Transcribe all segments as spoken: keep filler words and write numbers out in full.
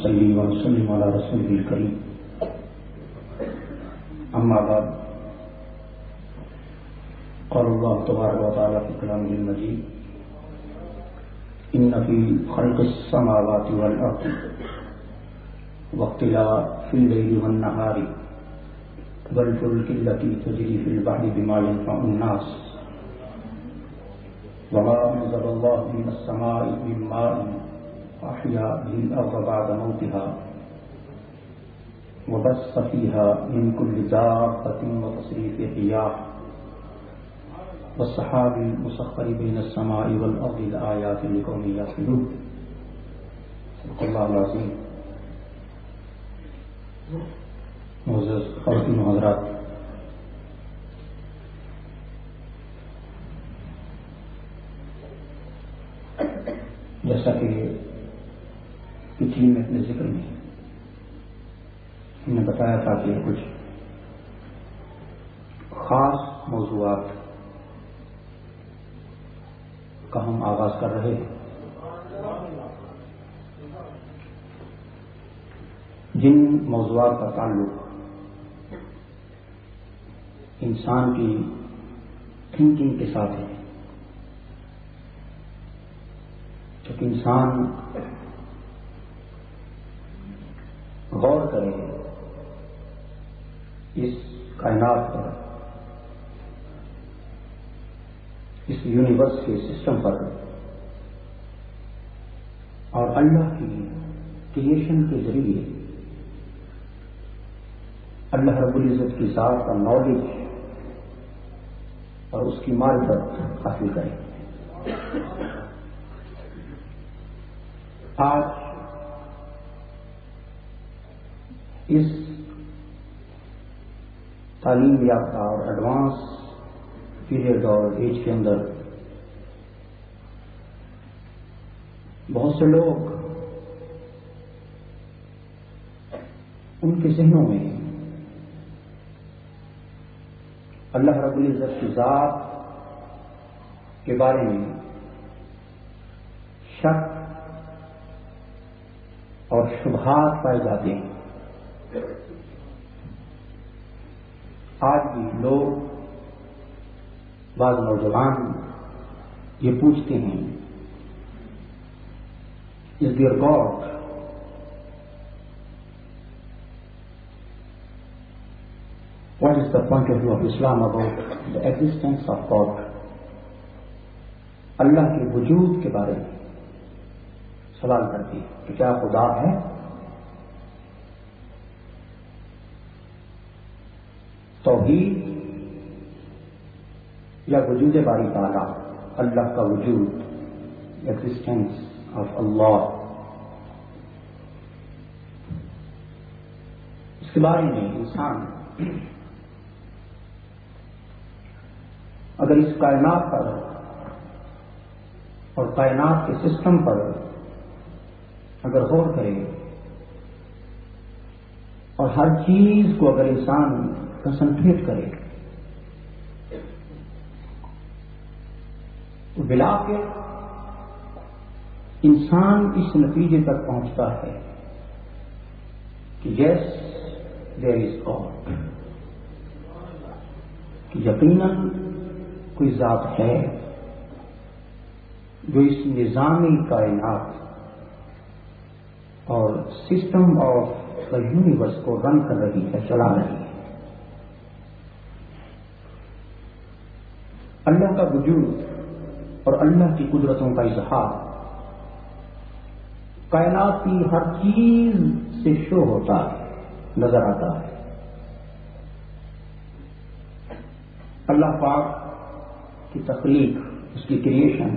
نصلي ونسلم على رسوله الكريم أما بعد قال الله تبارك وتعالى في كلامه المجيد إن في خلق السماوات والأرض واختلاف الليل والنهار والفلك التي تجري في البحر بما ينفع الناس وما أنزل الله من السماء من ماء أحيا به الأرض بعد موتها وبث فيها من كل دابة وتصريف الرياح والسحاب المسخر بين السماء والأرض لآيات لقوم يعقلون صدق الله العظيم. معزز خواتین و حضرات، جیسا کہ پچھلی میں اپنے ذکر میں ہم نے بتایا تھا کہ کچھ خاص موضوعات کا ہم آغاز کر رہے ہیں جن موضوعات کا تعلق انسان کی تھنکنگ کے ساتھ ہے. جب انسان غور کرے اس کائنات پر، اس یونیورس کے سسٹم پر اور اللہ کی کریشن کے ذریعے اللہ رب العزت کی ذات کا نالج اور اس کی معرفت حاصل کریں. آج اس تعلیم یافتہ اور ایڈوانس پیریڈ اور ایج کے اندر بہت سے لوگ ان کے ذہنوں میں اللہ رب العزت کی ذات کے بارے میں شک اور شبہات پائے جاتے ہیں. آج بھی لوگ، بعض نوجوان یہ پوچھتے ہیں is there God? What is the point of view of Islam about the existence of God? اللہ کے وجود کے بارے میں سوال کرتی ہے کہ کیا خدا ہے؟ توحید یا وجود باری تعالیٰ، اللہ کا وجود، ایگزسٹنس آف اللہ. اس کے بارے میں انسان اگر اس کائنات پر اور کائنات کے سسٹم پر اگر غور کرے اور ہر چیز کو اگر انسان کنسنٹریٹ کرے تو بلا کے انسان اس نتیجے تک پہنچتا ہے کہ یس دیر از گاڈ، کہ یقیناً کوئی ذات ہے جو اس نظامی کائنات اور سسٹم آف دا یونیورس کو رن کر رہی ہے، چلا رہی ہے. اللہ کا وجود اور اللہ کی قدرتوں کا اظہار کائنات کی ہر چیز سے شو ہوتا ہے، نظر آتا ہے. اللہ پاک کی تخلیق، اس کی کریشن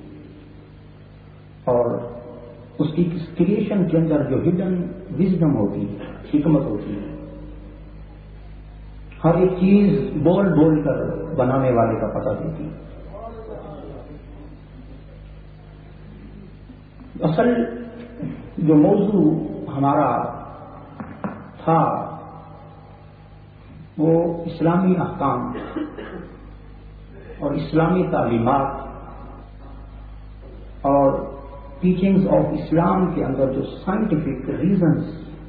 اور اس کی کریشن کے اندر جو ہڈن وزڈم ہوتی ہے، حکمت ہوتی ہے، ہر ایک چیز بول بول کر بنانے والے کا پتہ دیتی ہے. اصل جو موضوع ہمارا تھا وہ اسلامی احکام اور اسلامی تعلیمات اور ٹیچنگز آف اسلام کے اندر جو سائنٹیفک ریزنز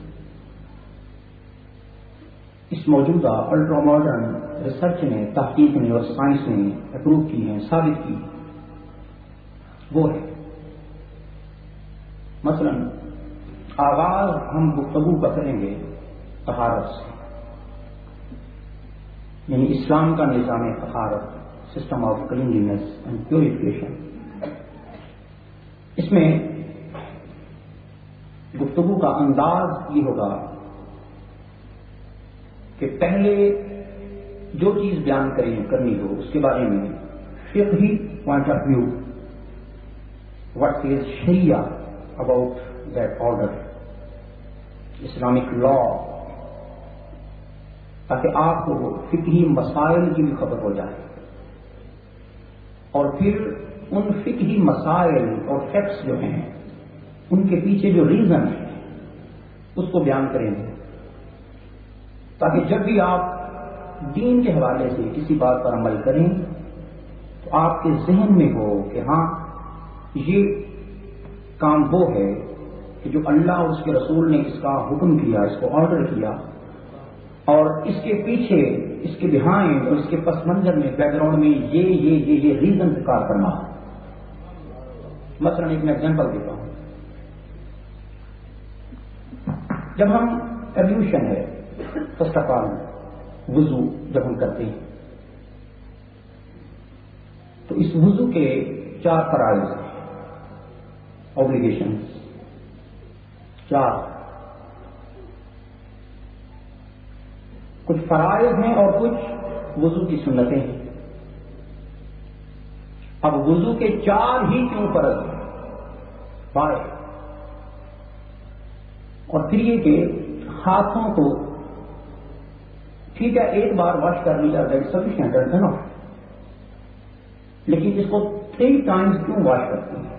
اس موجودہ الٹرا ماڈرن ریسرچ نے، تحقیق نے اور سائنس نے اپروو کی ہیں، ثابت کی، وہ ہے مثلا آغاز ہم گفتگو کا کریں گے طہارت سے، یعنی اسلام کا نظام طہارت، system of cleanliness and purification. اس میں گفتگو کا انداز یہ ہوگا کہ پہلے جو چیز بیان کریں کرنی ہو اس کے بارے میں فقہی point of view, what is شریعہ about that order, Islamic law, تاکہ آپ کو فقہی مسائل کی بھی خبر ہو جائے، اور پھر ان فقہی مسائل اور فیکٹس جو ہیں ان کے پیچھے جو ریزن ہے اس کو بیان کریں گے، تاکہ جب بھی آپ دین کے حوالے سے کسی بات پر عمل کریں تو آپ کے ذہن میں ہو کہ ہاں یہ کام وہ ہے کہ جو اللہ اور اس کے رسول نے اس کا حکم کیا، اس کو آرڈر کیا، اور اس کے پیچھے، اس کے بہائنڈ اور اس کے پس منظر میں، بیک گراؤنڈ میں یہ یہ یہ یہ ریزن کار کرنا. مثلا ایک میں ایگزامپل دیتا ہوں. جب ہم ایبلیوشن ہے فرسٹ آف آل وضو جب ہم کرتے ہیں تو اس وضو کے چار فرائض ہیں، اوبلیگیشن چار، کچھ فرائض ہیں اور کچھ وضو کی سنتیں ہیں. اب وضو کے چار ہی کیوں فرض ہیں؟ بائے اور پھر یہ کہ ہاتھوں کو ٹھیک ہے ایک بار واش کر لیا دیٹ سفیشینٹ ہے نا، لیکن اس کو تھری ٹائمز کیوں واش کرتے ہیں؟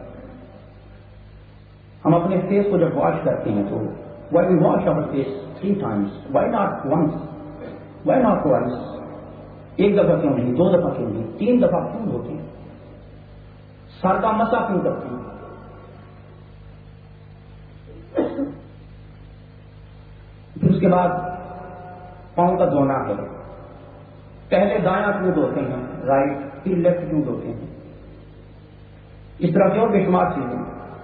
ہم اپنے فیس کو جب واش کرتے ہیں تو why we wash our face three times, why not once, why not twice? ایک دفعہ کیوں نہیں، دو دفعہ کیوں نہیں، تین دفعہ کیوں ہوتے ہیں؟ سر کا مسا کیوں کرتے ہیں؟ پھر اس کے بعد پاؤں کا دھونا ہے، پہلے دایاں کیوں دھوتے ہیں، رائٹ، پھر لیفٹ کیوں دھوتے ہیں؟ اس طرح کی اور بے شمار چیزیں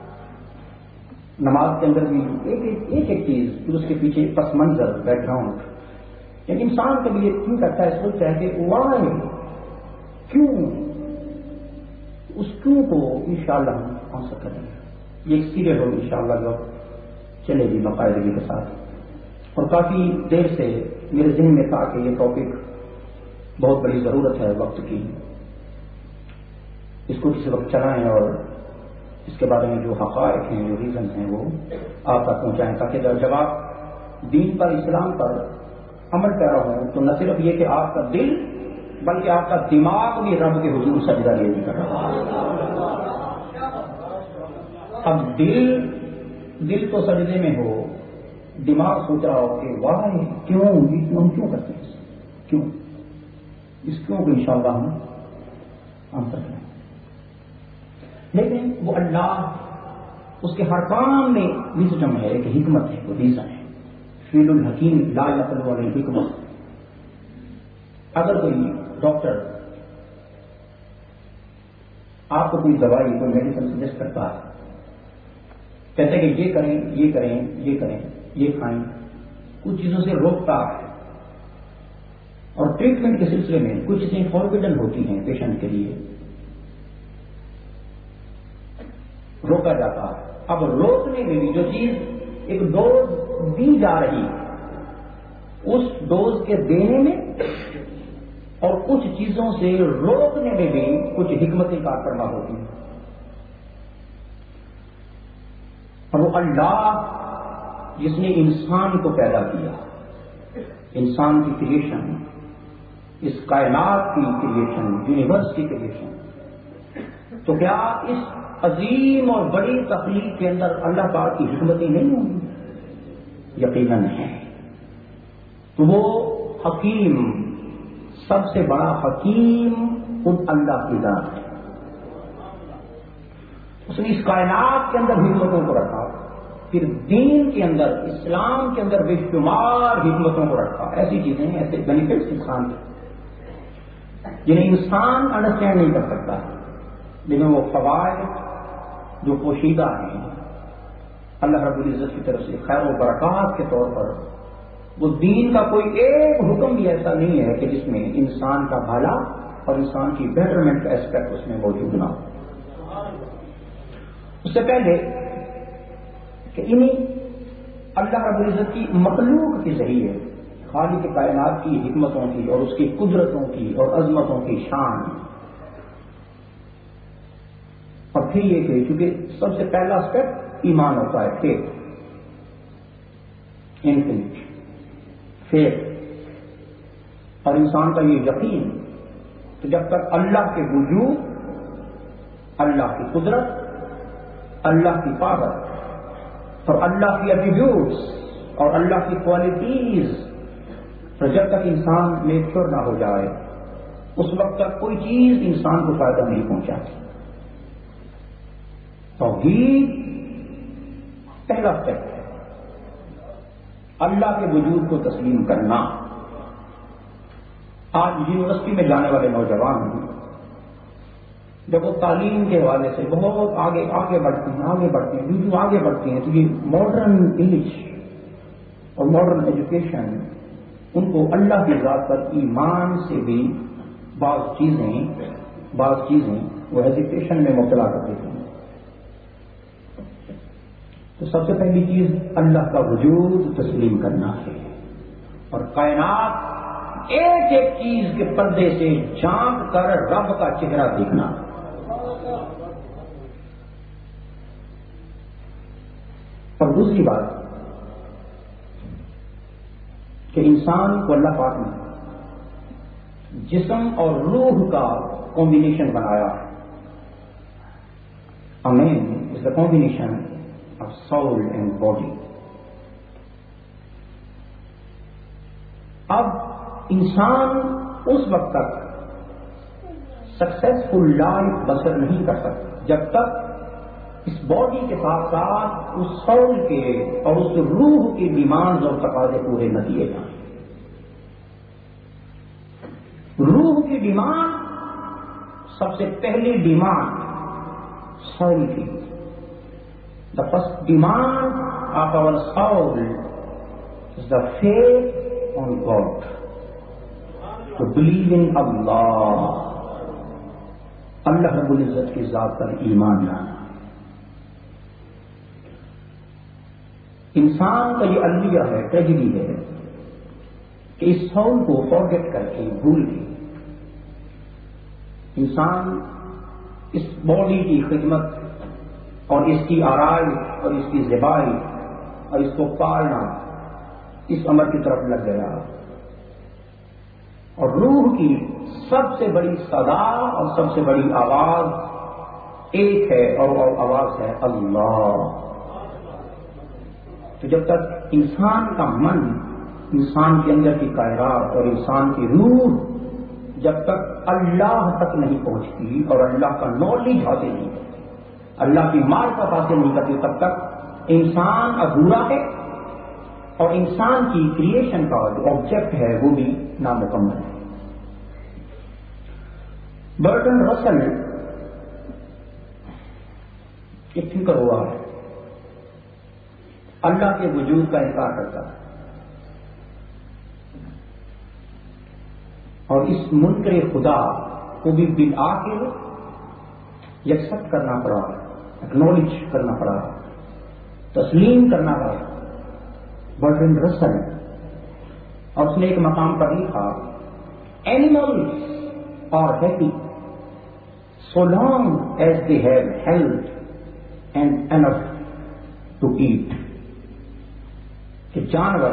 نماز کے اندر بھی ایک ایک ایک چیز، پھر اس کے پیچھے پس منظر، بیک گراؤنڈ. لیکن انسان کبھی یہ کیوں کرتا ہے، سوچتا ہے کہ وائی، کیوں؟ اس کیوں کو انشاءاللہ ہم آنسر کریں گے. یہ ایک سیریل ہوگی انشاءاللہ جو چلے گی باقاعدگی کے ساتھ، اور کافی دیر سے میرے ذہن میں تھا کہ یہ ٹاپک بہت بڑی ضرورت ہے وقت کی، اس کو کسی وقت چلائیں اور اس کے بارے میں جو حقائق ہیں، جو ریزنز ہیں وہ آپ تک پہنچائیں، تاکہ جب آپ دین پر، اسلام پر عمل پیرا ہوں تو نہ صرف یہ کہ آپ کا دل بلکہ آپ کا دماغ بھی رب کے حضور سجدہ لے کر رہا ہے. اب دل دل تو سجدے میں ہو، دماغ سوچ رہا ہو کہ واہ کیوں، ہم کیوں کرتے ہیں، کیوں؟ اس کیوں کو انشاءاللہ ہم آنسر کریں. لیکن وہ اللہ، اس کے ہر کام میں وزڈم ہے، ایک حکمت ہے، وہ ریزن ہے. فیل الحکیم لا یقل علی الحکمت. اگر کوئی ڈاکٹر آپ کو کوئی دوائی، کوئی میڈیسن سجیسٹ کرتا ہے، کہتے ہیں کہ یہ کریں، یہ کریں، یہ کریں، یہ کھائیں، کچھ چیزوں سے روکتا ہے، اور ٹریٹمنٹ کے سلسلے میں کچھ چیزیں فاربیڈن ہوتی ہیں پیشنٹ کے لیے، روکا جاتا ہے. اب روکنے میں بھی جو چیز ایک ڈوز دی جا رہی، اس ڈوز کے دینے میں اور کچھ چیزوں سے روکنے میں بھی کچھ حکمتیں کار فرما ہوتی ہیں. اور وہ اللہ جس نے انسان کو پیدا کیا، انسان کی کریشن، اس کائنات کی کریشن، یونیورس کی کریشن، تو کیا اس عظیم اور بڑی تخلیق کے اندر اللہ پاک کی حکمتیں نہیں ہوں گی؟ یقیناً ہے. تو وہ حکیم، سب سے بڑا حکیم خود اللہ کی ذات ہے. اس نے اس کائنات کے اندر حکمتوں کو رکھا، پھر دین کے اندر، اسلام کے اندر بے شمار حکمتوں کو رکھا، ایسی چیزیں ایسے بینیفٹس انسان کے جنہیں انسان انڈرسٹینڈ نہیں کر سکتا، لیکن وہ فوائد جو پوشیدہ ہیں اللہ رب العزت کی طرف سے خیر و برکات کے طور پر، وہ دین کا کوئی ایک حکم بھی ایسا نہیں ہے کہ جس میں انسان کا بھلا اور انسان کی بیٹرمنٹ کا اسپیکٹ اس میں موجود نہ ہو۔ اس سے پہلے کہ انہیں اللہ رب العزت کی مخلوق کے ذریعے خالق کائنات کی حکمتوں کی اور اس کی قدرتوں کی اور عظمتوں کی شان، اور پھر یہ کہ چونکہ سب سے پہلا اسٹیپ ایمان ہوتا ہے، فیتھ، انفینٹ فیتھ، اور انسان کا یہ یقین، تو جب تک اللہ کے وجود، اللہ کی قدرت، اللہ کی پاور اور اللہ کی ایٹریبیوٹس اور اللہ کی کوالٹیز، تو جب تک انسان میچور نہ ہو جائے اس وقت تک کوئی چیز انسان کو فائدہ نہیں پہنچاتی۔ توحید پہلا اسٹیپ ہے، اللہ کے وجود کو تسلیم کرنا۔ آج یونیورسٹی میں جانے والے نوجوان جب وہ تعلیم کے حوالے سے بہت آگے آگے بڑھتے ہیں آگے بڑھتے ہیں جو آگے بڑھتے ہیں تو یہ ماڈرن انگلش اور ماڈرن ایجوکیشن ان کو اللہ کی ذات پر ایمان سے بھی بعض چیزیں بعض چیزیں وہ ہیزیٹیشن میں مبتلا کر دیتے ہیں۔ تو سب سے پہلی چیز اللہ کا وجود تسلیم کرنا ہے، اور کائنات ایک ایک چیز کے پردے سے جھانک کر رب کا چہرہ دیکھنا۔ اور دوسری بات کہ انسان کو اللہ پاک نے جسم اور روح کا کمبینیشن بنایا۔ آمین is the combination of soul and body. اب انسان اس وقت تک سکسیسفل لائف بسر نہیں کر سکتا جب تک اس باڈی کے ساتھ ساتھ اس سول کے اور اس روح کی ڈیمانڈز اور تقاضے پورے نہ کیے جائیں۔ روح کی ڈیمانڈ سب سے پہلی ڈیمانڈ سول کی، the first demand of our soul is the faith on God, to believe in اللہ، اللہ رب العزت کی ذات پر ایمان لانا۔ انسان کا یہ المیہ ہے، ٹریجڈی ہے کہ اس سول کو فارگیٹ کر کے بھول کے انسان اس باڈی کی خدمت اور اس کی آرائش اور اس کی زیبائی اور اس کو پالنا، اس عمل کی طرف لگ گیا، اور روح کی سب سے بڑی صدا اور سب سے بڑی آواز ایک ہے، اور وہ آواز ہے اللہ۔ تو جب تک انسان کا من، انسان کے اندر کی کائنات اور انسان کی روح جب تک اللہ تک نہیں پہنچتی اور اللہ کا نالج حاصل نہیں کرتی، اللہ کی معرفت حاصل نہیں کرتی، تب تک انسان ادھورا ہے، اور انسان کی کریشن کا جو آبجیکٹ ہے وہ بھی نامکمل ہے۔ برٹن رسل ایک فکر ہوا ہے، اللہ کے وجود کا انکار کرتا ہے، اور اس منکر خدا کو بھی بالآخر یکسر کرنا پڑا، اکنالج کرنا پڑا، تسلیم کرنا پڑا۔ برٹن رسل، اور اس نے ایک مقام پر لکھا، animals are happy so long as they have health and enough to eat، کہ جانور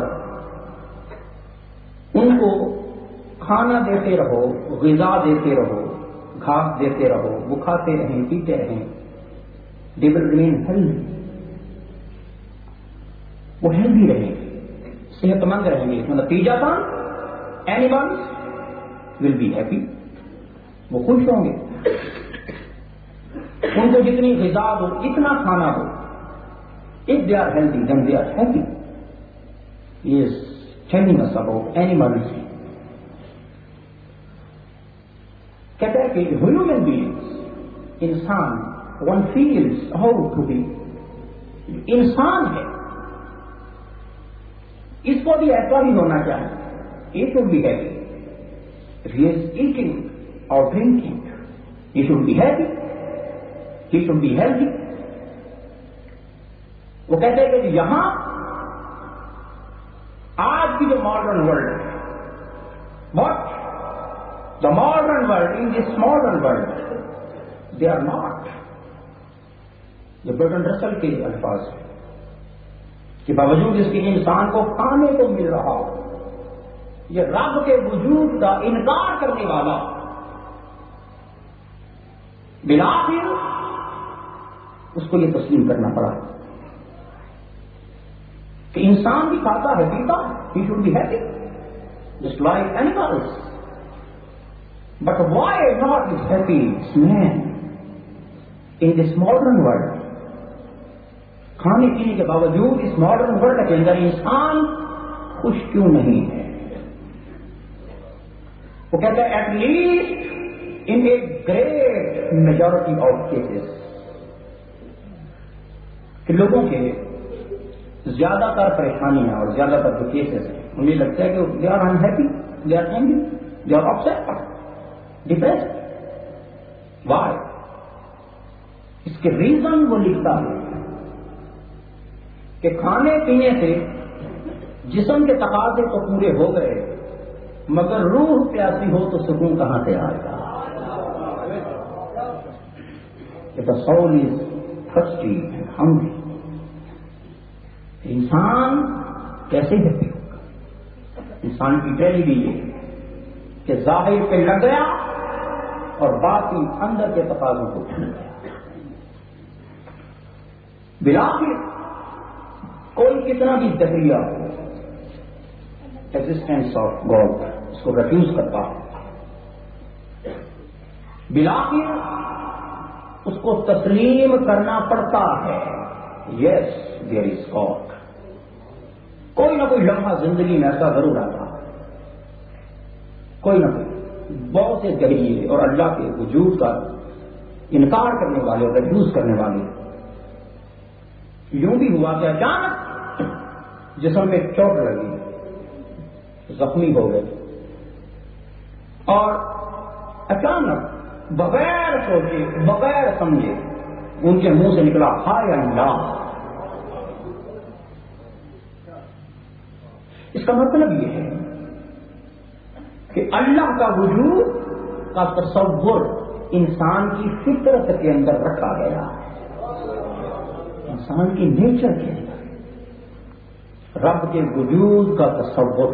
ان کو کھانا دیتے رہو، غذا دیتے رہو، گھاس دیتے رہو، وہ کھاتے رہیں پیتے رہیں، they will remain healthy، وہ ہیلدی رہیں گے، صحت مند رہیں گے۔ اس میں نتیجہ تھا animals will be happy، وہ خوش ہوں گے۔ ان کو جتنی غذا دو، اتنا کھانا دو. If they are healthy, then they are happy. He is telling us about animals. کہتا ہے کہ human beings, انسان, one feels how to be. انسان ہے، اس کو بھی ایسا بھی ہونا چاہیے. He should be happy. If he is eating or drinking, he should be happy. He should be healthy. وہ کہتے ہیں کہ یہاں آج کی جو ماڈرن ورلڈ ہے، what the modern world in this modern world they are not. یہ برٹن رسل کے الفاظ ہیں کہ باوجود اس کے انسان کو کھانے کو مل رہا ہو، یہ رب کے وجود کا انکار کرنے والا بالآخر اس کو یہ تسلیم کرنا پڑا کہ انسان بھی کھاتا ہے، پیتا ہے. He should be happy just like animals. But why not is happy man in this modern world? کھانے پینے کے باوجود اس ماڈرن ورلڈ کے اندر انسان خوش کیوں نہیں ہے؟ وہ کہتا ہے at least in a great majority of cases, کہ لوگوں کے زیادہ تر پریشانیاں اور زیادہ تر جو کیسز ہیں انہیں لگتا ہے کہ they are unhappy, they are angry, they are upset, depressed. Why? اس کے ریزن وہ لکھتا ہے کہ کھانے پینے سے جسم کے تقاضے تو پورے ہو گئے، مگر روح پیاسی ہو تو سکون کہاں سے آئے گا؟ The soul is thirsty and hungry. انسان کیسے ہیپی ہوگا؟ انسان کی ٹریجڈی بھی یہ کہ ظاہر پہ لگ گیا اور باقی اندر کے تقاضوں کو چھن گیا. بالآخر کوئی کتنا بھی دہریہ ہو ایگزسٹینس آف گاڈ اس کو ریفیوز کرتا ہے، بالآخر اس کو تسلیم کرنا پڑتا ہے. Yes there is God. کوئی نہ کوئی لمحہ زندگی میں ایسا ضرور آتا ہے، کوئی نہ کوئی بہت سے ذریعے اور اللہ کے وجود کا انکار کرنے والے اور ریفیوز کرنے والے. یوں بھی ہوا کہ اچانک جسم میں چوٹ لگی، زخمی ہو گئے، اور اچانک بغیر سوچے بغیر سمجھے ان کے منہ سے نکلا ہائے اللہ. اس کا مطلب یہ ہے کہ اللہ کا وجود کا تصور انسان کی فطرت کے اندر رکھا گیا ہے، انسان کی نیچر کے اندر رب کے وجود کا تصور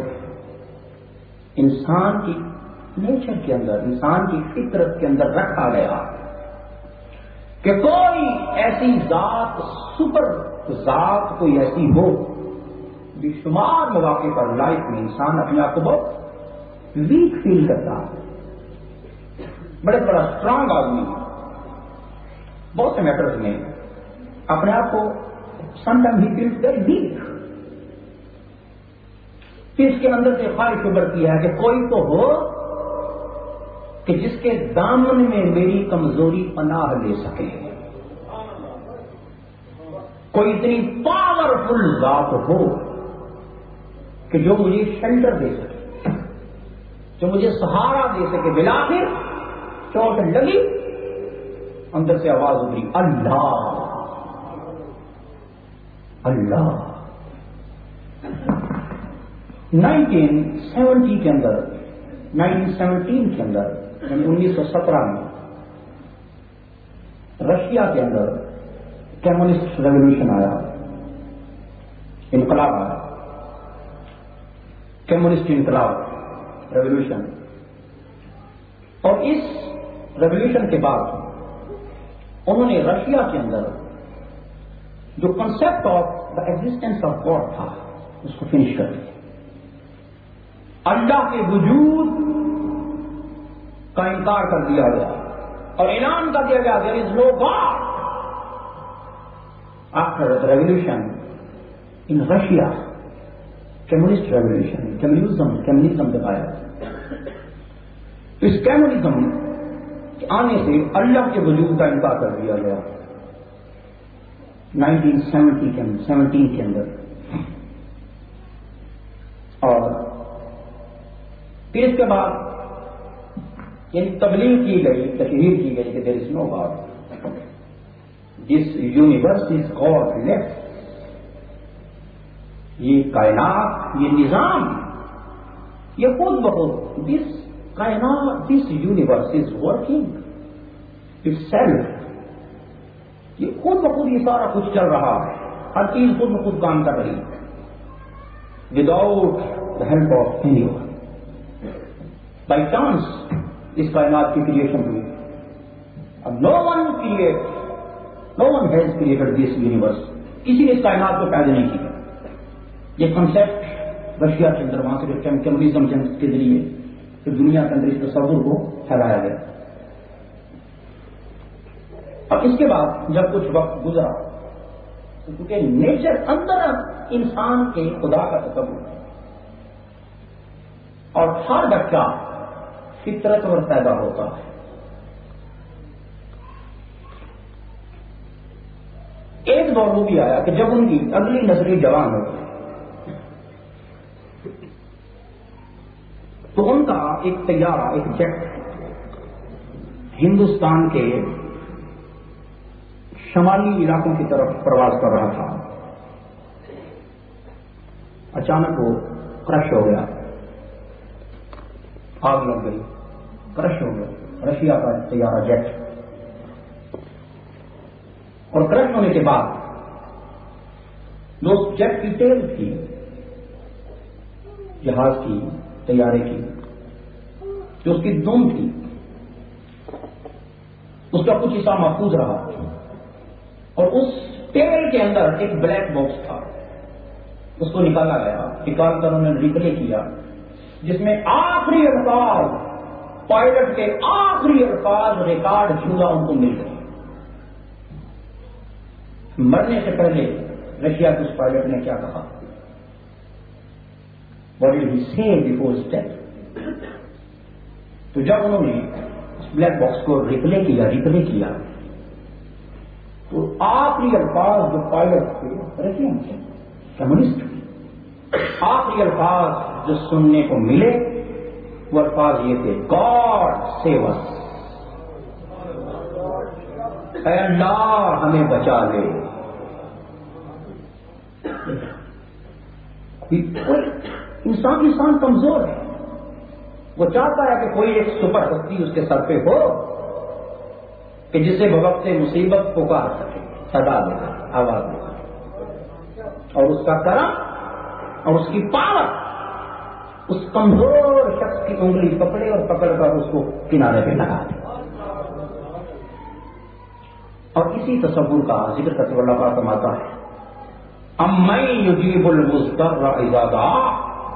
انسان کی نیچر کے اندر، انسان کی فطرت کے اندر رکھا گیا کہ کوئی ایسی ذات، سپر ذات کوئی ایسی ہو. بے شمار مواقع پر لائف میں انسان اپنے آپ کو بہت ویک فیل کرتا ہے، بڑے بڑا اسٹرانگ آدمی بہت سے میٹرز میں اپنے آپ کو سم ٹائم ہی فیلز ویری ویک. پھر اس کے اندر سے خواہش ابھرتی ہے کہ کوئی تو ہو کہ جس کے دامن میں میری کمزوری پناہ لے سکے، کوئی اتنی پاورفل ذات ہو کہ جو مجھے شیلٹر دے سکے، جو مجھے سہارا دے سکے. بالآخر چوٹ لگی، اندر سے آواز ابھری اللہ اللہ. نائنٹین سیونٹی کے اندر نائنٹین سیونٹین کے اندر یعنی انیس سو سترہ میں رشیا کے اندر کمیونسٹ ریولیوشن آیا، انقلاب آیا، کمیونسٹ انقلاب ریولیوشن. اور اس ریولیوشن کے بعد انہوں نے رشیا کے اندر جو concept of the existence of God تھا اس کو فنش کر دیا. اللہ کے وجود کا انکار کر دیا گیا، اور اعلان کر دیا گیا there is no God. After the revolution in Russia, communist revolution, communism, communism دکھایا. تو اس کمیونزم کے آنے سے اللہ کے وجود کا انکار کر دیا گیا نائنٹین سیونٹی کے اندر سیونٹین کے اندر. اور پھر اس کے بعد یعنی تبلیغ کی گئی، تشہیر کی گئی کہ there is no God, this universe is godless. یہ کائنات، یہ نظام، یہ خود بخود دس کائنات، this universe is working itself. یہ خود بخود یہ سارا کچھ چل رہا ہے، ہر چیز خود بخود کام کر رہی ہے without the help of anyone. By chance اس کائنات کی کریشن ہوئی. اب no one create, no one has created this universe. کسی نے اس کائنات کو پیدا نہیں کیا. یہ کنسپٹ رشیا کے اندر، وہاں سے کمیونزم کے ذریعے دنیا کے اندر اس تصور کو پھیلایا گیا. اب اس کے بعد جب کچھ وقت گزرا تو کیونکہ نیچر اندر انسان کے خدا کا تصور ہے، اور ہر بچہ فطرت پر پیدا ہوتا ہے. ایک دور وہ بھی آیا کہ جب ان کی اگلی نسلی جوان ہوتی تو ان کا ایک طیارہ، ایک جیٹ ہندوستان کے شمالی علاقوں کی طرف پرواز کر رہا تھا. اچانک وہ کرش ہو گیا، آگ لگ گئی، کرش ہو گیا رشیا کا طیارہ جیٹ. اور کرش ہونے کے بعد جو جیٹ کی ٹیل تھی، جہاز کی، طیارے کی، جو اس کی دم تھی، اس کا کچھ حصہ محفوظ رہا. اور اس ٹیل کے اندر ایک بلیک باکس تھا، اس کو نکالا گیا. نکال کر انہوں نے ریپلے کیا، جس میں آخری الفاظ، پائلٹ کے آخری الفاظ ریکارڈ شدہ ان کو مل گئے. مرنے سے پہلے رشیا کے اس پائلٹ نے کیا کہا؟ What did he say before his death? تو جب انہوں نے اس بلیک باکس کو ریپلے کیا ریپلے کیا تو آخری الفاظ جو پائلٹ تھے رشین تھے، کمیونسٹ تھے، آخری الفاظ جو سننے کو ملے وہ الفاظ یہ تھے، گاڈ سیو اس، اے اللہ ہمیں بچا لے. انسان انسان کمزور ہے، وہ چاہتا ہے کہ کوئی ایک سپر شکتی اس کے سر پہ ہو کہ جسے بوقت مصیبت پکار سکے، صدا دے سکے، آواز دے سکے. اور اس کا کرم اور اس کی پاور اس کمزور شخص کی انگلی پکڑے اور پکڑ کر اس کو کنارے پہ لگا دے. اور اسی تصور کا ذکر کرتے اللہ پاک فرماتا ہے، امن یجیب المضطر اذا دعا،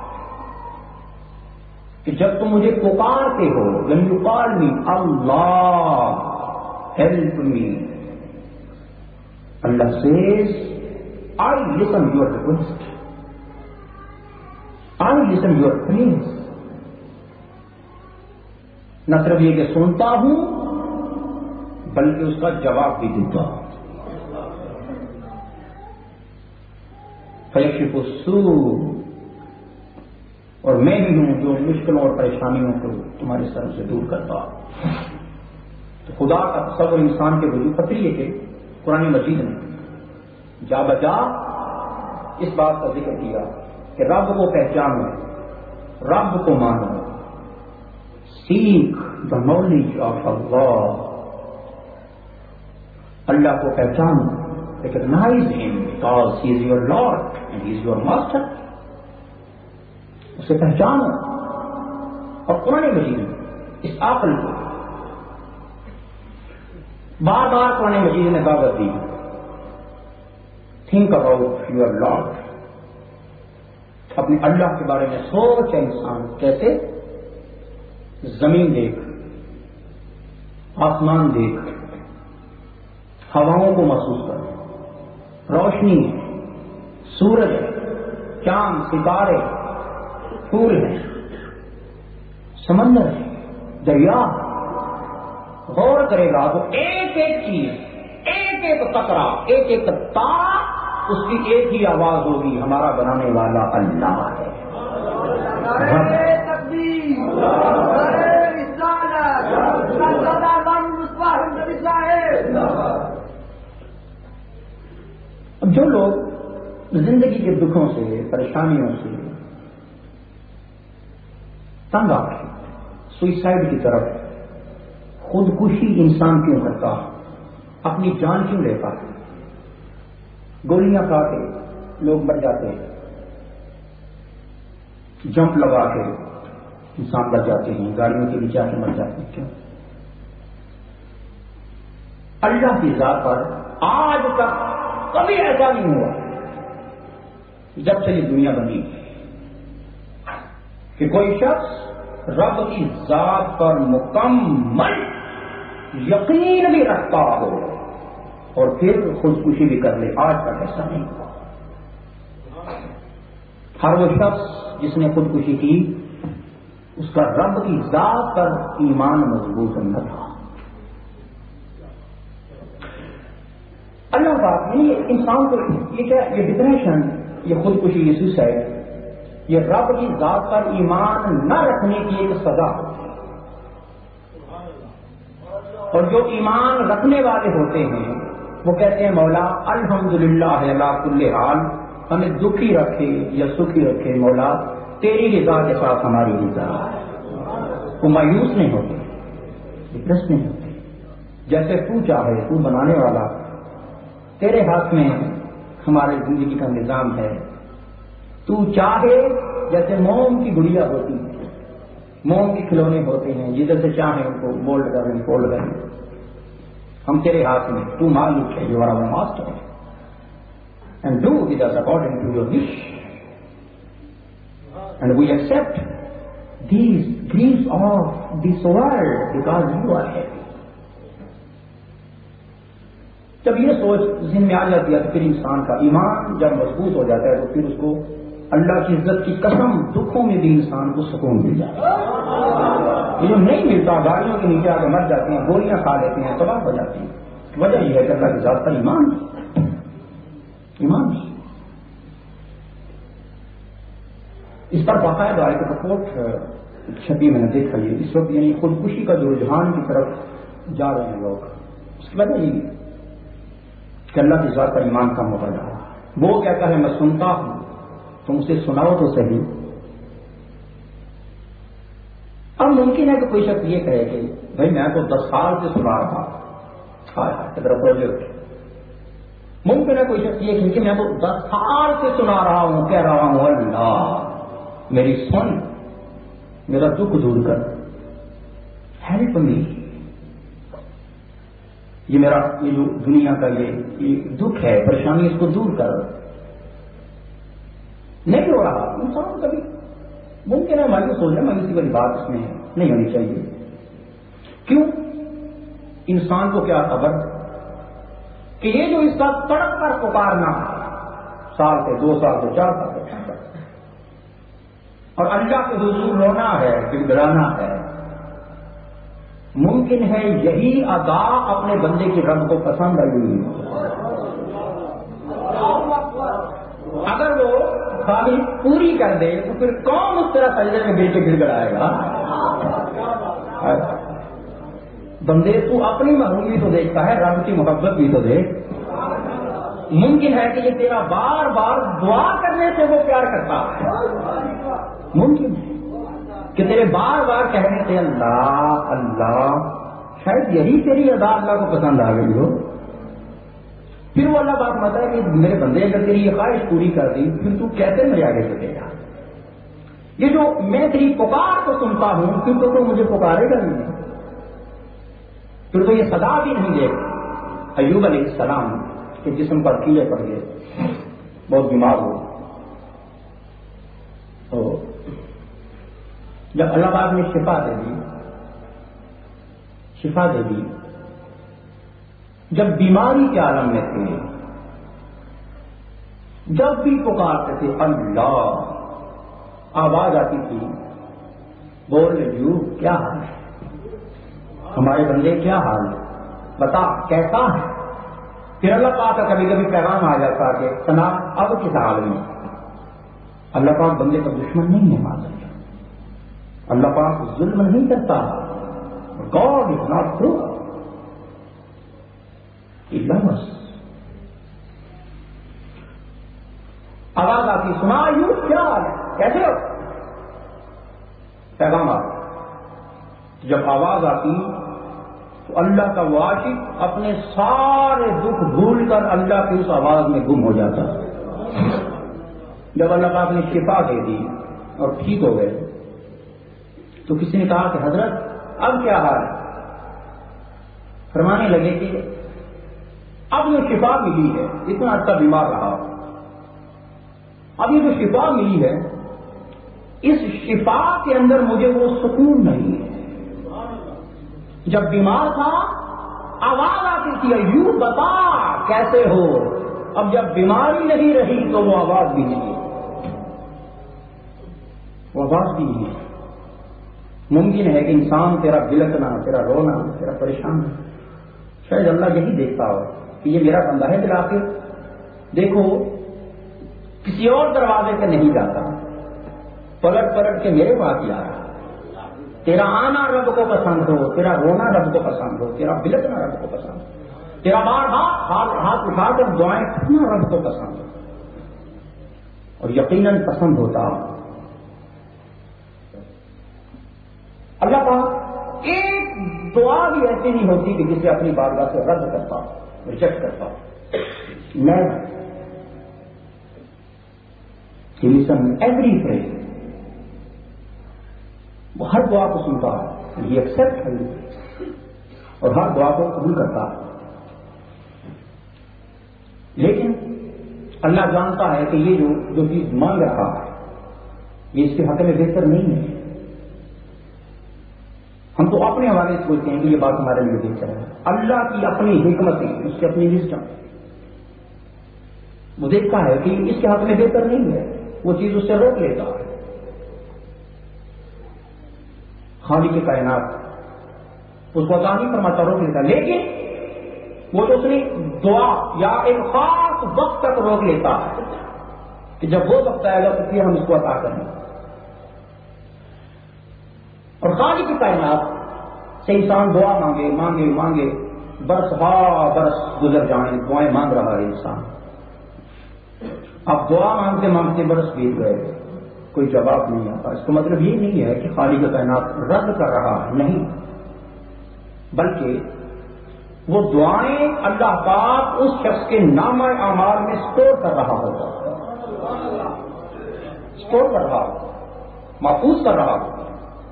کہ جب تم مجھے پکارتے ہو، when you call me Allah help me، Allah says I listen your request, I listen your praise. نہ صرف یہ کہ سنتا ہوں بلکہ اس کا جواب بھی دیتا ہوں. فیکشف السوء، اور میں بھی ہوں جو مشکلوں اور پریشانیوں کو تمہارے سر سے دور کرتا ہوں. تو خدا کا تصور انسان کے وجود پر یہ کہ قرآن مجید نے جا بجا اس بات کا ذکر کیا کہ رب کو پہچانو، رب کو مانو، سیکھ دا نالج آف اللہ، اللہ کو پہچانو، recognize him because he is your Lord and he is your master. اسے پہچانو. اور قرآن مجید اس عقل کو بار بار قرآن مجید نے دعوت دی، تھنک اباؤٹ یور لارڈ، اپنے اللہ کے بارے میں سوچ ہے انسان. کیسے؟ زمین دیکھ، آسمان دیکھ، ہواؤں کو محسوس کر، روشنی ہے، سورج ہے، چاند، ستارے، پھول ہیں، سمندر ہے، دریا۔ غور کرے گا تو ایک ایک چیز، ایک ایک قطرہ، ایک ایک تارا، اس کی ایک ہی آواز ہوگی، ہمارا بنانے والا اللہ ہے۔ اب جو لوگ زندگی کے دکھوں سے، پریشانیوں سے تنگ آ گئے، سوئسائڈ کی طرف، خودکشی انسان کیوں کرتا، اپنی جان کیوں لیتا، گولیاں کھا کے لوگ مر جاتے ہیں، جمپ لگا کے انسان بچ جاتے ہیں، گاڑیوں کے نیچے آ کے مر جاتے ہیں، کیوں؟ اللہ کی ذات پر آج تک کبھی ایسا نہیں ہوا جب سے یہ دنیا بنی کہ کوئی شخص رب کی ذات پر مکمل یقین بھی رکھتا ہو اور پھر خودکشی بھی کر لے، آج تک ایسا نہیں ہوا۔ ہر وہ شخص جس نے خودکشی کی، اس کا رب کی ذات پر ایمان مضبوط نہ تھا۔ اللہ پاک نے انسان کو یہ کیا، یہ ڈپریشن، یہ خودکشی، یہ سوسائڈ، یہ رب کی ذات پر ایمان نہ رکھنے کی ایک سزا ہوتی ہے۔ اور جو ایمان رکھنے والے ہوتے ہیں وہ کہتے ہیں مولا الحمدللہ علی کل حال، ہمیں دکھی رکھے یا سکھی رکھے مولا، تیری رضا کے ساتھ ہماری رضا ہے۔ وہ مایوس نہیں ہوتے، ڈپریس نہیں ہوتے، جیسے تو چاہے، تو بنانے والا، تیرے ہاتھ میں ہمارے زندگی کا نظام ہے، تو چاہے جیسے موم کی گڑیا ہوتی ہے، موم کے کھلونے ہوتے ہیں، جدھر سے چاہیں ان کو مولڈ کریں، فولڈ کریں، ہم تیرے ہاتھ میں، تو مالک ہے، you are our master, and do with us according to your wish, and we accept these griefs of this world because you are happy. جب یہ سوچ ذہن میں آ جاتی ہے تو پھر انسان کا ایمان جب مضبوط ہو جاتا ہے تو پھر اس کو اللہ کی عزت کی قسم دکھوں میں بھی انسان کو سکون مل جاتا ہے۔ یہ جو نہیں ملتا، گاڑیوں کے نیچے آ کے مر جاتے ہیں، گولیاں کھا لیتے ہیں، تباہ ہو جاتی ہیں، وجہ یہ ہے کہ اللہ کی ذات پر ایمان ایمان اس پر باقاعدہ ایک رپورٹ چھپی میں نے دیکھا، یہ اس وقت یعنی خودکشی کا جو رجحان کی طرف جا رہے ہیں لوگ، اس کی وجہ یہ کہ اللہ کی ذات پر ایمان کم ہوتا جا رہا ہے۔ وہ کہتا ہے میں سنتا ہوں، تم اسے سناؤ تو صحیح۔ اب ممکن ہے کہ کوئی شخص یہ کہے کہ بھائی میں تو دس سال سے سنا رہا تھا، پروجیکٹ۔ ممکن ہے کوئی شخص یہ کہ میں تو دس سال سے سنا رہا ہوں، کہہ رہا ہوں اللہ میری سن، میرا دکھ دور کر، ہیلپ می، یہ میرا یہ جو دنیا کا یہ, یہ دکھ ہے، پریشانی، اس کو دور کر۔ نہیں ہو رہا انسان کبھی ممکن ہے مایوس ہو جائے، مایوسی والی بات اس میں نہیں ہونی چاہیے۔ کیوں؟ انسان کو کیا خبر کہ یہ جو اس کا تڑپ کر پکارنا سال سے، دو سال سے، چار سال سے، اور اللہ کے حضور رونا ہے، گڑگڑانا ہے، ممکن ہے یہی ادا اپنے بندے کے رب کو پسند آئی۔ اگر وہ خالی پوری کر دے تو پھر کون اس طرح سجدے میں گر کے گڑ گڑائے گا؟ بندے تو اپنی محرومی تو دیکھتا ہے، رب کی محبت بھی تو دیکھ۔ ممکن ہے کہ یہ تیرا بار بار دعا کرنے سے وہ پیار کرتا ہے، ممکن ہے کہ تیرے بار بار کہنے سے اللہ اللہ، شاید یہی تیری ادا اللہ کو پسند آ گئی ہو۔ پھر وہ اللہ بات ماتا ہے کہ میرے بندے اگر تیری یہ خواہش پوری کر دی پھر تو کیسے میرے آگے سکے گا؟ یہ جو میں تیری پکار کو سنتا ہوں پھر تو تو مجھے پکارے گا نہیں، پھر تو یہ صدا بھی نہیں دے گا۔ ایوب علیہ السلام کے جسم پر کیڑے پڑ گئے، بہت بیمار ہو، تو جب اللہ پاک نے شفا دے دی شفا دے دی. جب بیماری کے عالم میں تھے، جب بھی پکارتے تھے اللہ، آواز آتی تھی، بول جو کیا حال ہے، ہمارے بندے کیا حال ہے، بتا کیسا ہے. پھر اللہ پاک کا کبھی کبھی پیغام آ جاتا کہ سنا اب کس حال میں. اللہ پاک بندے کا دشمن نہیں ہے، معاذ اللہ، اللہ پاک ظلم نہیں کرتا. God is not true. بس آواز آتی، سنا یوں کیا حال ہے، کیسے ہو، پیغام آتا. جب آواز آتی تو اللہ کا عاشق اپنے سارے دکھ بھول کر اللہ کی اس آواز میں گم ہو جاتا. جب اللہ پاک نے شفا دے دی اور ٹھیک ہو گئے تو کسی نے کہا کہ حضرت اب کیا حال ہے. فرمانے لگے کہ اب جو شفا ملی ہے، اتنا عرصہ بیمار رہا، اب یہ جو شفا ملی ہے، اس شفا کے اندر مجھے وہ سکون نہیں ہے. جب بیمار تھا آواز آتی تھی یوں بتا کیسے ہو، اب جب بیماری نہیں رہی تو وہ آواز بھی نہیں ہے، وہ آواز بھی نہیں ہے. ممکن ہے کہ انسان تیرا بلکنا، تیرا رونا، تیرا پریشان ہے، شاید اللہ یہی دیکھتا ہو کہ یہ میرا بندہ ہے بالآخر. دیکھو کسی اور دروازے سے نہیں جاتا، پلٹ پلٹ کے میرے پاس ہی آ رہا. تیرا آنا رب کو پسند ہو، تیرا رونا رب کو پسند ہو، تیرا بلکنا رب کو پسند ہو، تیرا بار بار ہاتھ اٹھا کر دعائیں کرنا رب کو پسند ہو. اور یقیناً پسند ہوتا اللہ پاک ایک دعا بھی ایسی نہیں ہوتی کہ جسے اپنی بارگاہ سے رد کرتا، ریجیکٹ کرتا. میں ایوری پریئر، وہ ہر دعا کو سنتا ہے، یہ ایکسپٹ ہے اور ہر دعا کو قبول کرتا ہے. لیکن اللہ جانتا ہے کہ یہ جو جو چیز مانگ رہا ہے یہ اس کے حق میں بہتر نہیں ہے. ہم تو اپنے حوالے سے سوچتے ہیں کہ یہ بات ہمارے لیے بہتر ہے. اللہ کی اپنی حکمتیں، اس کی اپنی وزڈم، وہ دیکھتا ہے کہ اس کے حق میں بہتر نہیں ہے، وہ چیز اس سے روک لیتا ہے. خالق کی کائنات اس کو عطا نہیں فرماتا، روک لیتا. لیکن وہ تو اس نے دعا یا ایک خاص وقت تک روک لیتا ہے کہ جب وہ وقت آئے گا تو پھر ہم اس کو عطا کریں. اور خالق کی کائنات سے انسان دعا مانگے مانگے مانگے، برس ہا برس گزر جائیں، دعائیں مانگ رہا ہے انسان. اب دعا مانگتے مانگتے برس بیت گئے، کوئی جواب نہیں آتا. اس کا مطلب یہ نہیں ہے کہ خالق کائنات رد کر رہا ہے، نہیں، بلکہ وہ دعائیں اللہ پاک اس شخص کے نامہ اعمال میں سٹور کر رہا ہوگا، سٹور کر رہا ہوگا، محفوظ کر رہا ہوگا.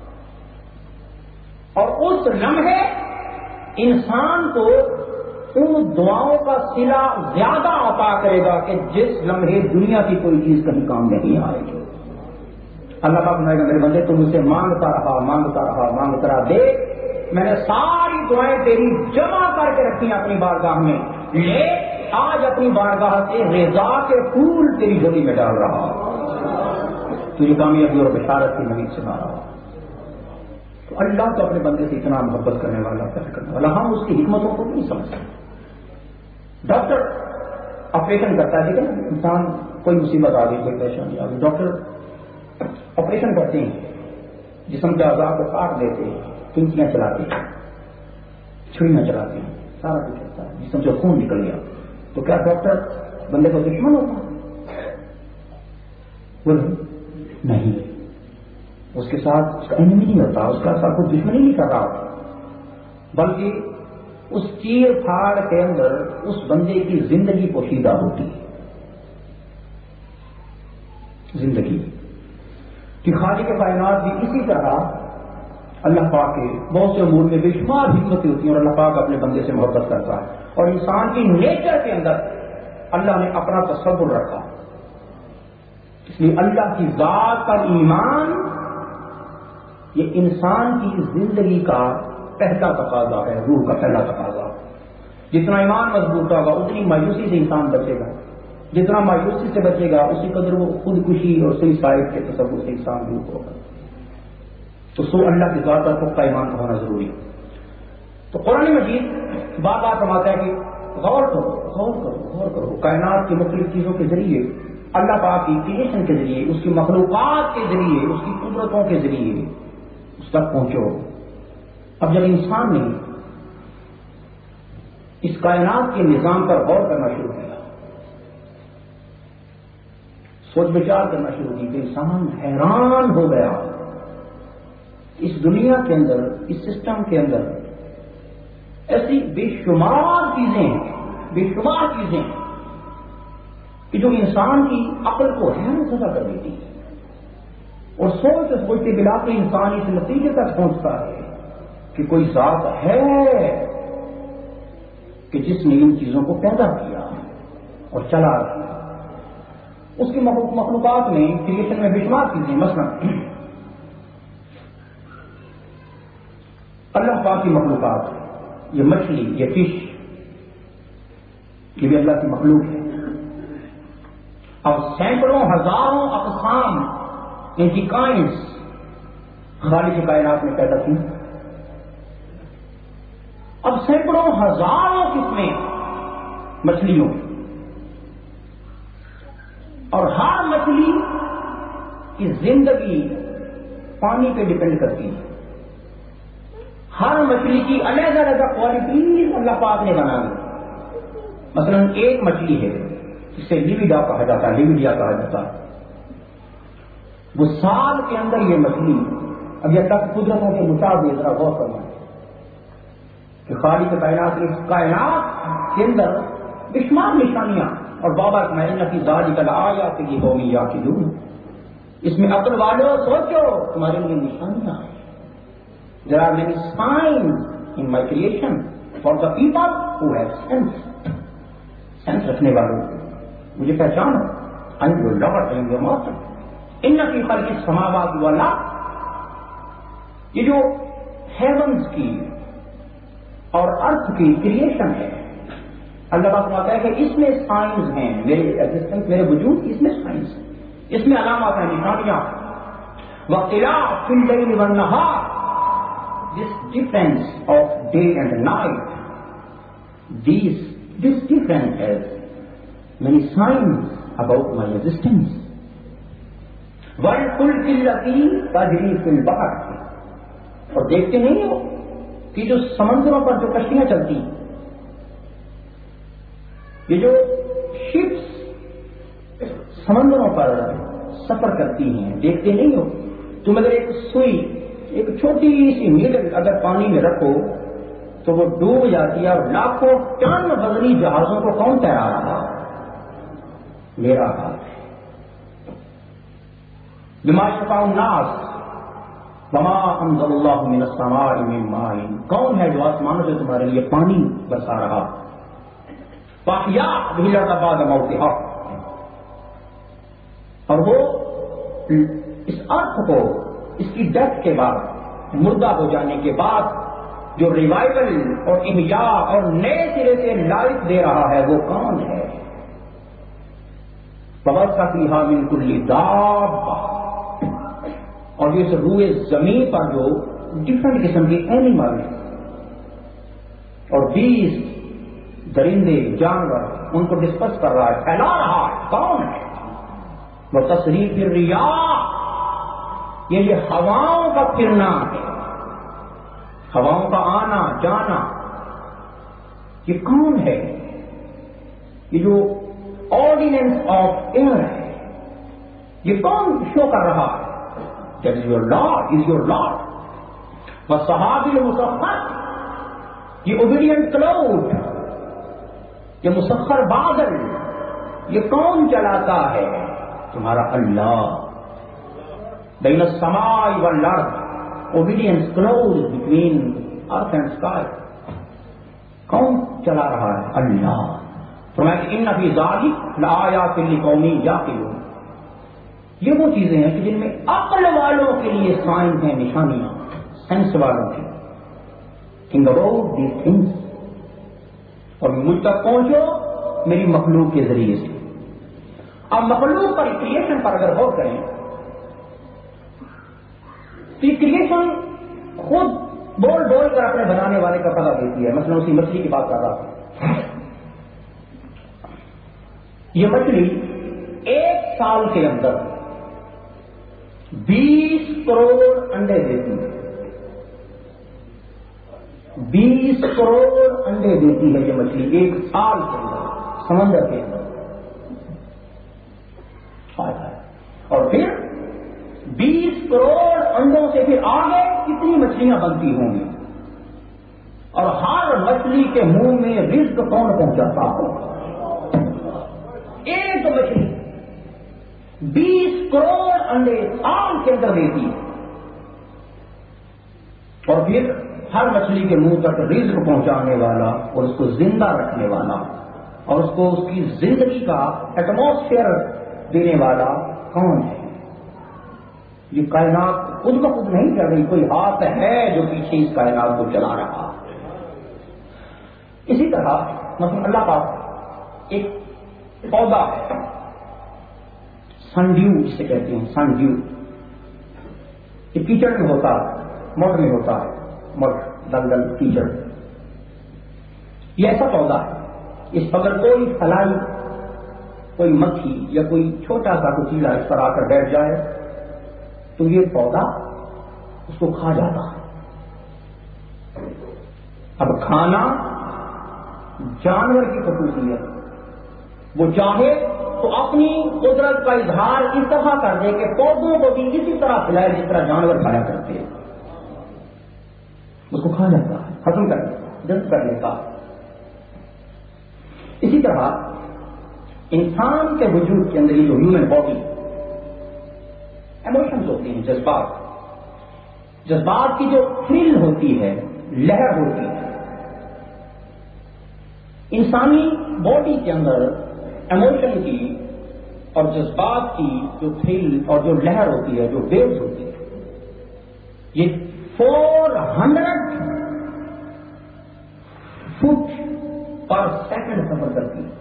اور اس لمحے انسان کو ان دعاؤں کا صلہ زیادہ عطا کرے گا کہ جس لمحے دنیا کی کوئی چیز کہیں کام نہیں آئے گی. اللہ پاک نے میرے بندے تم اسے مانگتا رہا مانگتا رہا مانگتا رہا، دیکھ میں نے ساری دعائیں تیری جمع کر کے رکھی اپنی بارگاہ میں، لے آج اپنی بارگاہ سے رضا کے پھول تیری جھولی میں ڈال رہا، تجھے کامیابی اور بشارت کی نوید سنا رہا. تو اللہ تو اپنے بندے سے اتنا محبت کرنے والا، پیار کرنے والا، ہم اس کی حکمتوں کو نہیں سمجھتے. ڈاکٹر آپریشن کرتا ہے، ٹھیک ہے نا، انسان کوئی مصیبت آ گئی، کوئی پریشانی آ گئی، ڈاکٹر آپریشن کرتے ہیں، جسم کے اعضاء کو کاٹ دیتے ہیں، کنچیاں چلاتے ہیں، چھریاں چلاتے ہیں، سارا کچھ ہوتا ہے، جسم سے خون نکل گیا تو کیا ڈاکٹر بندے کو دشمن ہوتا ہے؟ بولے نہیں، اس کے ساتھ اس کا انمی نہیں ہوتا، اس کا ساتھ کچھ دشمنی نہیں کر رہا ہوتا، بلکہ اس چیر پھاڑ کے اندر اس بندے کی زندگی پوشیدہ ہوتی ہے. زندگی کہ خالق کائنات بھی اسی طرح اللہ پاک کے بہت سے امور میں بے شمار حکمتیں ہوتی ہیں اور اللہ پاک اپنے بندے سے محبت کرتا ہے. اور انسان کی نیچر کے اندر اللہ نے اپنا تصور رکھا، اس لیے اللہ کی ذات پر ایمان یہ انسان کی زندگی کا پہلا تقاضا ہے، روح کا پہلا تقاضا. جتنا ایمان مضبوط ہوگا اتنی مایوسی سے انسان بچے گا، جتنا مایوسی سے بچے گا اسی قدر وہ خودکشی اور سوئسائڈ کے تصور سے انسان دور ہوگا. تو سو اللہ کی ذات پر پختہ ایمان کا ہونا ضروری ہے. تو قرآن مجید بار بار فرماتا ہے کہ غور کرو غور کرو غور کرو کائنات کی مختلف چیزوں کے ذریعے، اللہ پاک کی کریشن کے ذریعے، اس کی مخلوقات کے ذریعے، اس کی قدرتوں کے ذریعے اس تک پہنچو. اب جب انسان نے اس کائنات کے نظام پر غور کرنا شروع کیا، سوچ بچار کرنا شروع کی، تو انسان حیران ہو گیا. اس دنیا کے اندر، اس سسٹم کے اندر ایسی بے شمار چیزیں ہیں، بے شمار چیزیں ہیں کہ جو انسان کی عقل کو حیرت زدہ کر دیتی ہے، اور سوچتے سوچتے بلا کے انسان اس نتیجے تک پہنچتا ہے کہ کوئی ذات ہے کہ جس نے ان چیزوں کو پیدا کیا اور چلا رکھا. اس کی مخلوقات میں، کریشن میں بے شمار چیزیں، مثلا اللہ پاک کی مخلوقات، یہ مچھلی، یہ فش، یہ بھی اللہ کی مخلوق ہے. اور سینکڑوں ہزاروں اقسام ان کی کائنڈس خالق کائنات میں پیدا کی. اب سینکڑوں ہزاروں قسمیں مچھلیوں کی، اور ہر مچھلی کی زندگی پانی پہ ڈپینڈ کرتی ہے. ہر مچھلی کی علیحدہ علیحدہ کوالٹیز اللہ پاک نے بنا دی. مثلا ایک مچھلی ہے جسے لیویڈا کہا جاتا ہے، لیویڈیا کہا جاتا ہے. وہ سال کے اندر یہ مچھلی، اب یہ تک قدرتوں کے مطابق ذرا غور کرنا ہے کہ خالق کائنات اس کائنات کے اندر بے شمار نشانیاں. اور بابا اسماعیل کی ذالک الآیات لقوم یعقلون، اس میں عقل والوں سوچو، تمہارے لیے نشانیاں ہیں. There are many signs in my creation for the people who have sense. Sense رکھنے والوں مجھے پہچانو. I am your Lord, I am your Master. ان فی خلق السماوات والارض، یہ جو ہیونز کی اور ارتھ کی کریشن ہے، اللہ پاک کہتا ہے کہ اس میں سائنس ہیں. میرے ایگزسٹنس، میرے وجود کی اس میں سائنس ہے، اس میں علامات ہیں، نشانیاں. واختلاف فی اللیل والنہار، this difference of day and night, these, this difference has many signs about my existence. وَالْفُلْكِ الَّتِي تَجْرِي فِي الْبَحْرِ، اور دیکھتے نہیں ہو کہ جو سمندروں پر جو کشتیاں چلتی، یہ جو شپس سمندروں پر سفر کرتی ہیں، دیکھتے نہیں ہو تم؟ اگر ایک سوئی، ایک چھوٹی سی نیڈل اگر پانی میں رکھو تو وہ ڈوب جاتی ہے، اور لاکھوں ٹن وزنی جہازوں کو کون تیرا رہا؟ میرا ہاتھ ہے. بما شفاء الناس وما انزل اللہ من السماء من ماء، کون ہے جو آسمانوں سے تمہارے لیے پانی برسا رہا؟ فاحیا به الارض بعد موتها، اور وہ اس ارتھ کو اس کی ڈیتھ کے بعد، مردہ ہو جانے کے بعد جو ریوائول اور احیاء اور نئے سرے سے لائف دے رہا ہے، وہ کون ہے؟ فَبَثَّ فِيهَا مِن كُلِّ دَابَّةٍ، اور جو اس روئے زمین پر جو ڈفرنٹ قسم کے اینیمل اور بیس، درندے، جانور، ان کو ڈسکس کر رہا ہے، پھیلا رہا ہے. کون ہے؟ وہ تصریف الریاح، یہ یہ ہواؤں کا پھرنا ہے، ہواؤں کا آنا جانا. یہ کون ہے؟ یہ جو آرڈیننس آف ایئر ہے، یہ کون شو کر رہا ہے؟ That is your Lord, is your Lord. والسحاب المسخر، یہ اوبیڈینٹ کلاؤڈ، یہ مسخر بادل، یہ کون چلاتا ہے؟ تمہارا اللہ. بین السماء والارض، obedience close between earth and sky. کون چلا رہا ہے؟ اللہ. فرمایا کہ ان فی ذلک لآیات لقوم یعقلون، یہ وہ چیزیں ہیں کہ جن میں عقل والوں کے لیے سائنس ہیں، نشانیاں، سینس والوں کی. تھنک اباؤٹ دیز تھنگس، اور مجھ تک پہنچو میری مخلوق کے ذریعے سے. اب مخلوق پر کریشن پر اگر غور کریں تو کریشن خود بول بول کر اپنے بنانے والے کا پتہ دیتی ہے. مثلا اسی مچھلی کی بات کر رہا تھا. یہ مچھلی ایک سال کے اندر بیس کروڑ انڈے دیتی ہے. بیس کروڑ انڈے دیتی ہے یہ مچھلی ایک سال کے اندر سمندر کے اندر. اور پھر بیس کروڑ انڈوں سے پھر آگے کتنی مچھلیاں بنتی ہوں گی، اور ہر مچھلی کے منہ میں رزق کون پہنچاتا ہو؟ ایک مچھلی بیس کروڑ انڈے سال کے اندر دیتی ہے، اور پھر ہر مچھلی کے منہ تک رزق پہنچانے والا اور اس کو زندہ رکھنے والا اور اس کو اس کی زندگی کا ایٹماسفیئر دینے والا کون ہے؟ یہ کائنات خود بخود نہیں چل رہی، کوئی ہاتھ ہے جو پیچھے اس کائنات کو چلا رہا. اسی طرح مثلا اللہ پاک ایک پودا ہے سن ڈیو جسے کہتے ہیں، سن ڈیو. یہ کیچڑ میں ہوتا ہے، مٹ میں ہوتا ہے، مٹ دلدل کیچڑ. یہ ایسا پودا ہے اس پر اگر کوئی فلائی، کوئی مکھی یا کوئی چھوٹا سا کچیلا اس پر آ کر بیٹھ جائے تو یہ پودا اس کو کھا جاتا ہے. اب کھانا جانور کی خصوصیت، وہ چاہے تو اپنی قدرت کا اظہار اس طرح کر دے کہ پودوں کو بھی اسی طرح کھلائے جس طرح جانور کھایا کرتے ہیں. اس کو کھا جاتا ہے، ختم کر دیتا ہے، جذب کر لیتا ہے. اسی طرح انسان کے وجود کے اندر یہ جو ہیومن باڈی، ایموشنز ہوتی ہیں، جذبات، جذبات کی جو تھرل ہوتی ہے، لہر ہوتی ہے. انسانی باڈی کے اندر ایموشن کی اور جذبات کی جو تھرل اور جو لہر ہوتی ہے، جو ویوز ہوتی ہے، یہ four hundred feet per second سفر کرتی ہے.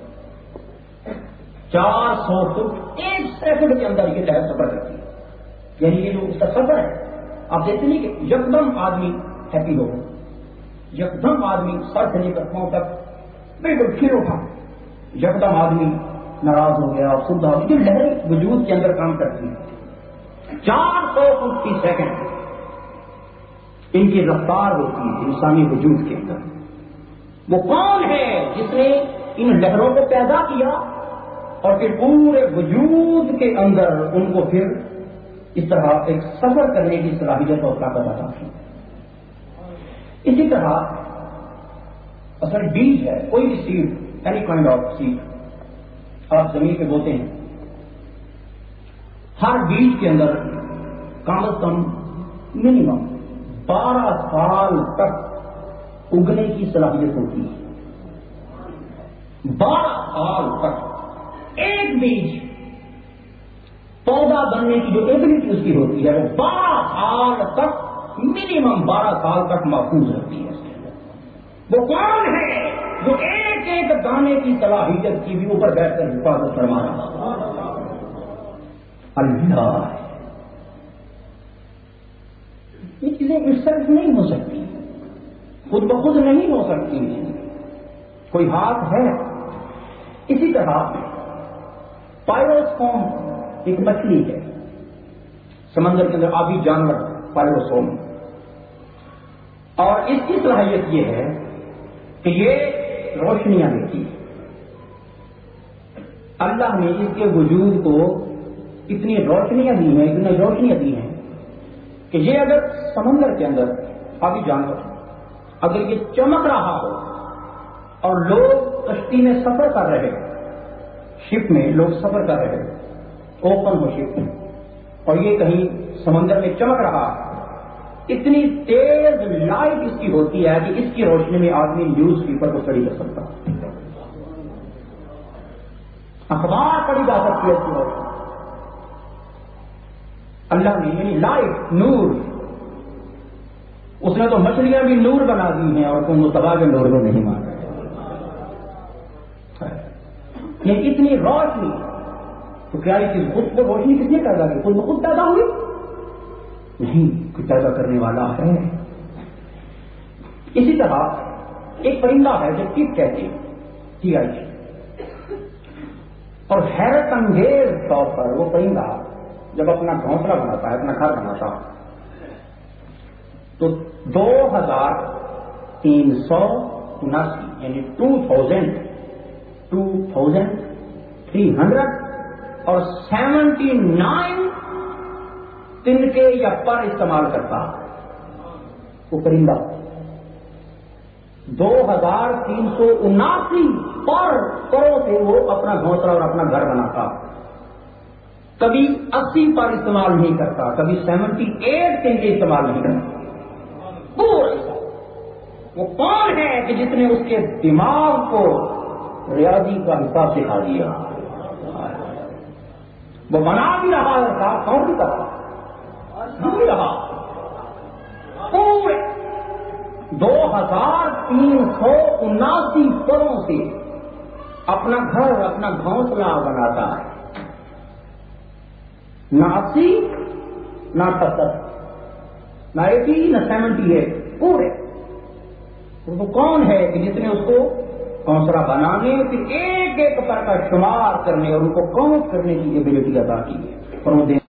چار سو فٹ ایک سیکنڈ کے اندر یہ لہر سفر کرتی ہے. یعنی یہ جو اس کا سفر ہے، آپ دیکھتے ہیں کہ یکدم آدمی ہیپی ہو، یکدم آدمی سر سے لے کر پاؤں تک بالکل کھل اٹھا، یکدم آدمی ناراض ہو گیا اور سدھا ہو گیا. لہر وجود کے اندر کام کرتی ہے. چار سو فٹ فی سیکنڈ ان کی رفتار ہوتی ہے انسانی وجود کے اندر. وہ کون ہے جس نے ان لہروں کو پیدا کیا اور پھر پورے وجود کے اندر ان کو پھر اس طرح ایک سفر کرنے کی صلاحیت اور طاقت عطا کی. اسی طرح اصل بیج ہے، کوئی بھی seed, any kind of seed آپ زمین پہ بوتے ہیں، ہر بیج کے اندر کم از کم منیمم بارہ سال تک اگنے کی صلاحیت ہوتی ہے. بارہ سال تک ایک بیج پودا بننے کی جو ایبلٹی اس کی ہوتی ہے وہ بارہ سال تک منیمم بارہ سال تک محفوظ رہتی ہے. وہ کون ہے جو ایک ایک دانے کی صلاحیت کی بھی اوپر بیٹھ کر حفاظت فرما رہا؟ اللہ. یہ چیزیں اس طرح نہیں ہو سکتی، خود بخود نہیں ہو سکتی، کوئی ہاتھ ہے. اسی طرح پائروسوم ایک مچھلی ہے سمندر کے اندر، آبی جانور پائروسوم، اور اس کی صلاحیت یہ ہے کہ یہ روشنیاں دیتی ہے. اللہ نے اس کے وجود کو اتنی روشنیاں دی ہیں، اتنی روشنیاں دی ہیں کہ یہ اگر سمندر کے اندر آبی جانور اگر یہ چمک رہا ہو اور لوگ کشتی میں سفر کر رہے، شپ میں لوگ سفر کر رہے، اوپن ہو شپ، اور یہ کہیں سمندر میں چمک رہا، اتنی تیز لائٹ اس کی ہوتی ہے کہ اس کی روشنی میں آدمی نیوز پیپر کو اسٹڈی کر سکتا، اخبار پڑھی جا سکتی ہے اس کی روشنی. اللہ نے یعنی لائٹ، نور، اس نے تو مچھلیاں بھی نور بنا دی ہیں اور تم مصطفیٰ کے نور کو نہیں مان رہے. یہ اتنی روشنی تو کیا یہ چیز خود کو روشنی کس نے پیدا کی؟ خود بخود پیدا ہوئی نہیں، کوئی پیدا کرنے والا ہے. اسی طرح ایک پرندہ ہے جو ٹپ کہتے ہیں، ٹی آئی، اور حیرت انگیز طور پر وہ پرندہ جب اپنا گھونسلہ بناتا ہے، اپنا گھر بناتا تو دو ہزار تین سو اناسی یعنی two thousand two thousand three hundred اور سیونٹی نائن تنکے یا پر استعمال کرتا وہ پرندہ. دو ہزار تین سو اناسی پر پروں سے وہ اپنا گھونسلہ اور اپنا گھر بناتا. کبھی اسی پر استعمال نہیں کرتا، کبھی سیونٹی ایٹ تنکے استعمال نہیں کرتا. وہ کون ہے کہ جس نے اس کے دماغ کو ریاضی کا حساب سکھا دیا؟ وہ بنا بھی رہا ہے، صاف کون بھی کرا بھی رہا. پورے دو ہزار تین سو اناسی پروں سے اپنا گھر، اپنا گھونسلہ بناتا ہے. نہ اسی نہ ستر نہ ایٹی نہ سیونٹی ایٹ، پورے. وہ کون ہے کہ جس نے اس کو گھونسلہ بنانے پھر ایک ایک پر کا شمار کرنے اور ان کو کاؤنٹ کرنے کی ایبلٹی عطا کی ہے. اور وہ